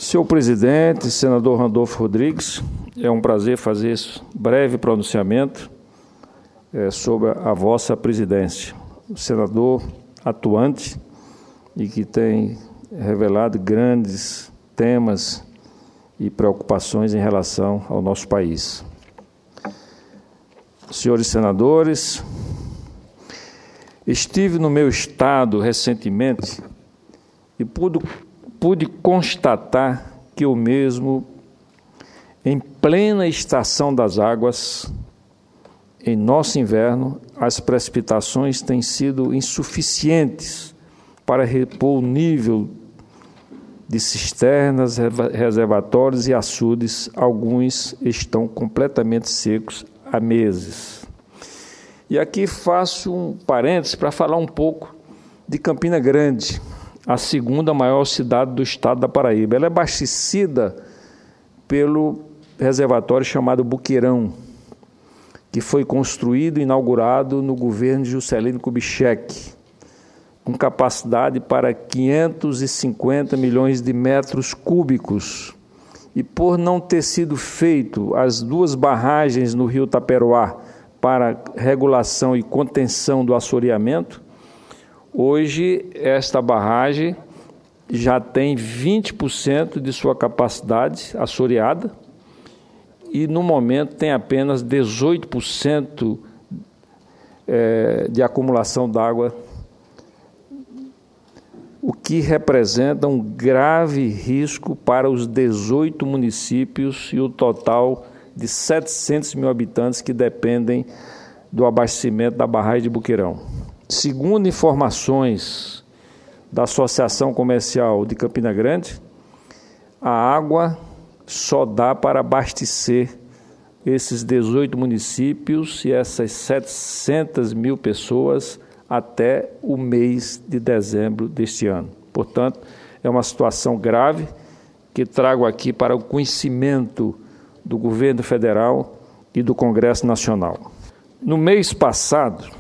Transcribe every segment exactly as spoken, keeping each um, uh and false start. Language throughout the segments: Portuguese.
Senhor presidente, senador Randolfo Rodrigues, é um prazer fazer esse breve pronunciamento é, sobre a vossa presidência. O senador atuante e que tem revelado grandes temas e preocupações em relação ao nosso país. Senhores senadores, estive no meu estado recentemente e pude, pude constatar que o mesmo, em plena estação das águas, em nosso inverno, as precipitações têm sido insuficientes para repor o nível de cisternas, reservatórios e açudes. Alguns estão completamente secos há meses. E aqui faço um parênteses para falar um pouco de Campina Grande, a segunda maior cidade do estado da Paraíba. Ela é abastecida pelo reservatório chamado Boqueirão, que foi construído e inaugurado no governo de Juscelino Kubitschek, com capacidade para quinhentos e cinquenta milhões de metros cúbicos. E por não ter sido feito as duas barragens no rio Taperoá para regulação e contenção do assoreamento, hoje esta barragem já tem vinte por cento de sua capacidade assoreada e no momento tem apenas dezoito por cento é, de acumulação d'água, o que representa um grave risco para os dezoito municípios e o total de setecentos mil habitantes que dependem do abastecimento da barragem de Boqueirão. Segundo informações da Associação Comercial de Campina Grande, a água só dá para abastecer esses dezoito municípios e essas setecentas mil pessoas até o mês de dezembro deste ano. Portanto, é uma situação grave que trago aqui para o conhecimento do governo federal e do Congresso Nacional. No mês passado,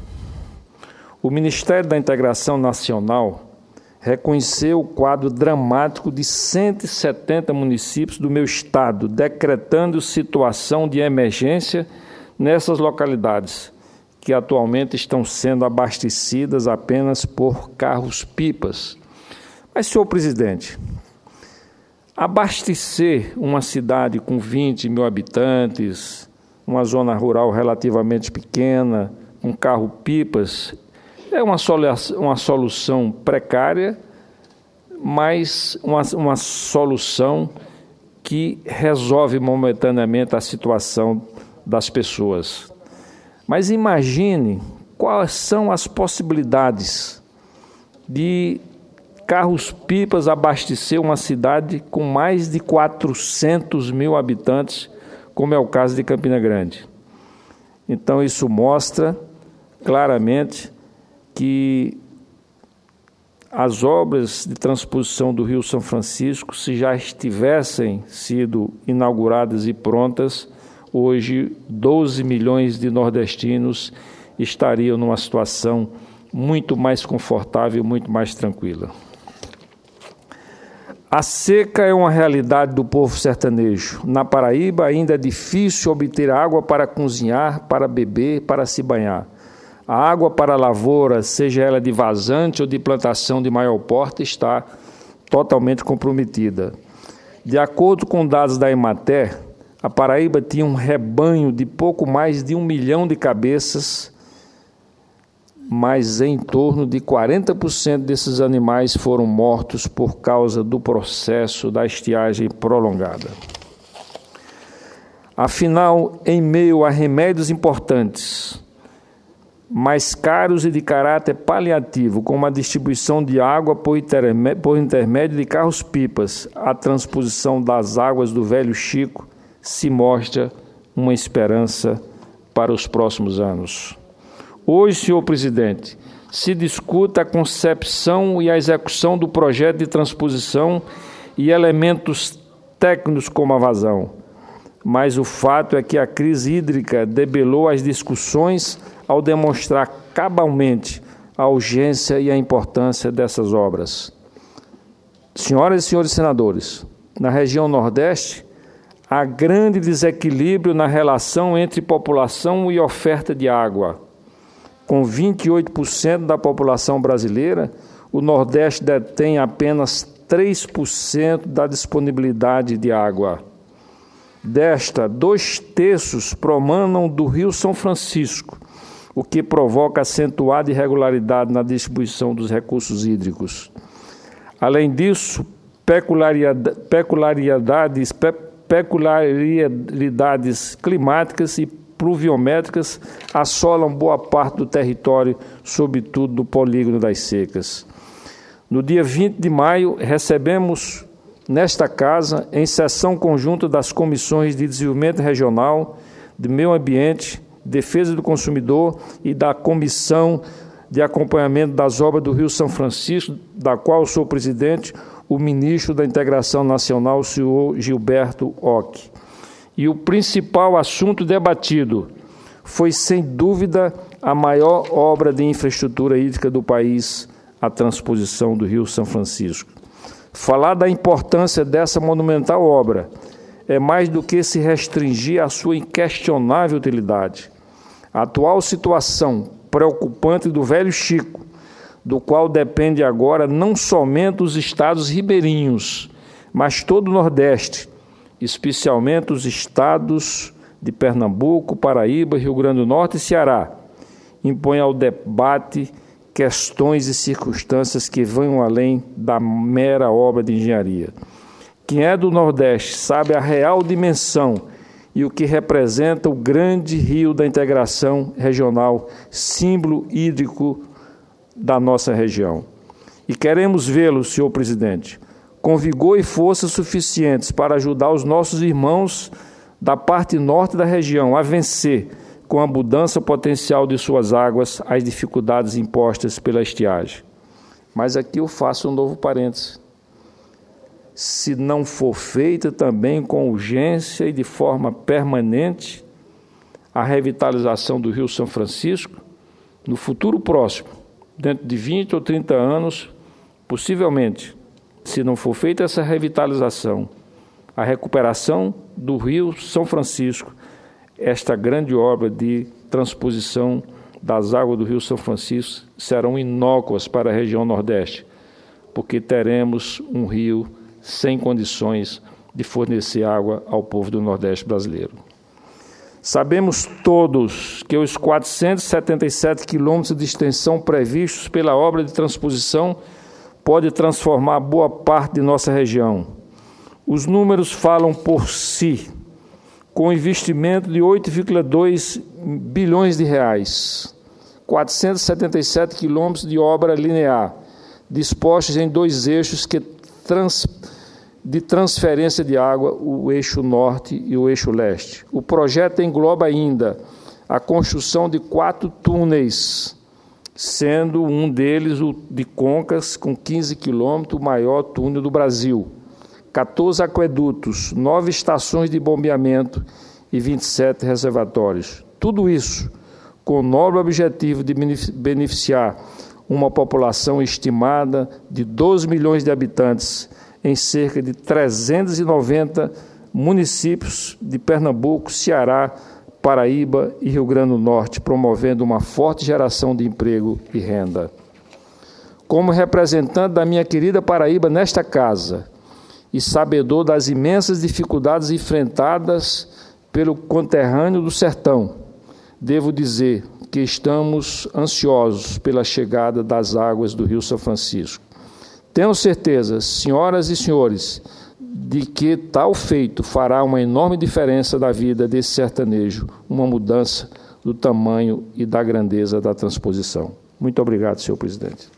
o Ministério da Integração Nacional reconheceu o quadro dramático de cento e setenta municípios do meu estado, decretando situação de emergência nessas localidades, que atualmente estão sendo abastecidas apenas por carros-pipas. Mas, senhor presidente, abastecer uma cidade com vinte mil habitantes, uma zona rural relativamente pequena, com carro-pipas, é uma solução, uma solução precária, mas uma, uma solução que resolve momentaneamente a situação das pessoas. Mas imagine quais são as possibilidades de carros-pipas abastecer uma cidade com mais de quatrocentos mil habitantes, como é o caso de Campina Grande. Então, isso mostra claramente que as obras de transposição do Rio São Francisco, se já estivessem sido inauguradas e prontas, hoje doze milhões de nordestinos estariam numa situação muito mais confortável, muito mais tranquila. A seca é uma realidade do povo sertanejo. Na Paraíba ainda é difícil obter água para cozinhar, para beber, para se banhar. A água para a lavoura, seja ela de vazante ou de plantação de maior porte, está totalmente comprometida. De acordo com dados da Emater, a Paraíba tinha um rebanho de pouco mais de um milhão de cabeças, mas em torno de quarenta por cento desses animais foram mortos por causa do processo da estiagem prolongada. Afinal, em meio a remédios importantes, mais caros e de caráter paliativo, como a distribuição de água por intermédio de carros-pipas, a transposição das águas do Velho Chico, se mostra uma esperança para os próximos anos. Hoje, senhor presidente, se discuta a concepção e a execução do projeto de transposição e elementos técnicos como a vazão. Mas o fato é que a crise hídrica debelou as discussões ao demonstrar cabalmente a urgência e a importância dessas obras. Senhoras e senhores senadores, na região Nordeste, há grande desequilíbrio na relação entre população e oferta de água. Com vinte e oito por cento da população brasileira, o Nordeste detém apenas três por cento da disponibilidade de água. Desta, dois terços promanam do Rio São Francisco, o que provoca acentuada irregularidade na distribuição dos recursos hídricos. Além disso, peculiaridades, peculiaridades climáticas e pluviométricas assolam boa parte do território, sobretudo do polígono das secas. No dia vinte de maio, recebemos nesta casa, em sessão conjunta das Comissões de Desenvolvimento Regional, de Meio Ambiente, Defesa do Consumidor e da Comissão de Acompanhamento das Obras do Rio São Francisco, da qual sou presidente, o ministro da Integração Nacional, o senhor Gilberto Ock. E o principal assunto debatido foi, sem dúvida, a maior obra de infraestrutura hídrica do país, a transposição do Rio São Francisco. Falar da importância dessa monumental obra é mais do que se restringir à sua inquestionável utilidade. A atual situação preocupante do Velho Chico, do qual depende agora não somente os estados ribeirinhos, mas todo o Nordeste, especialmente os estados de Pernambuco, Paraíba, Rio Grande do Norte e Ceará, impõe ao debate questões e circunstâncias que vão além da mera obra de engenharia. Quem é do Nordeste sabe a real dimensão e o que representa o grande rio da integração regional, símbolo hídrico da nossa região. E queremos vê-lo, senhor presidente, com vigor e forças suficientes para ajudar os nossos irmãos da parte norte da região a vencer, com a mudança potencial de suas águas, as dificuldades impostas pela estiagem. Mas aqui eu faço um novo parêntese. Se não for feita também com urgência e de forma permanente a revitalização do Rio São Francisco, no futuro próximo, dentro de vinte ou trinta anos, possivelmente, se não for feita essa revitalização, a recuperação do Rio São Francisco, esta grande obra de transposição das águas do Rio São Francisco serão inócuas para a região Nordeste, porque teremos um rio sem condições de fornecer água ao povo do Nordeste brasileiro. Sabemos todos que os quatrocentos e setenta e sete quilômetros de extensão previstos pela obra de transposição pode transformar boa parte de nossa região. Os números falam por si, com investimento de oito vírgula dois bilhões de reais, quatrocentos e setenta e sete quilômetros de obra linear, dispostos em dois eixos que trans, de transferência de água, o eixo norte e o eixo leste. O projeto engloba ainda a construção de quatro túneis, sendo um deles o de Concas, com quinze quilômetros, o maior túnel do Brasil, quatorze aquedutos, nove estações de bombeamento e vinte e sete reservatórios. Tudo isso com o nobre objetivo de beneficiar uma população estimada de doze milhões de habitantes em cerca de trezentos e noventa municípios de Pernambuco, Ceará, Paraíba e Rio Grande do Norte, promovendo uma forte geração de emprego e renda. Como representante da minha querida Paraíba nesta casa e sabedor das imensas dificuldades enfrentadas pelo conterrâneo do sertão, devo dizer que estamos ansiosos pela chegada das águas do Rio São Francisco. Tenho certeza, senhoras e senhores, de que tal feito fará uma enorme diferença na vida desse sertanejo, uma mudança do tamanho e da grandeza da transposição. Muito obrigado, senhor presidente.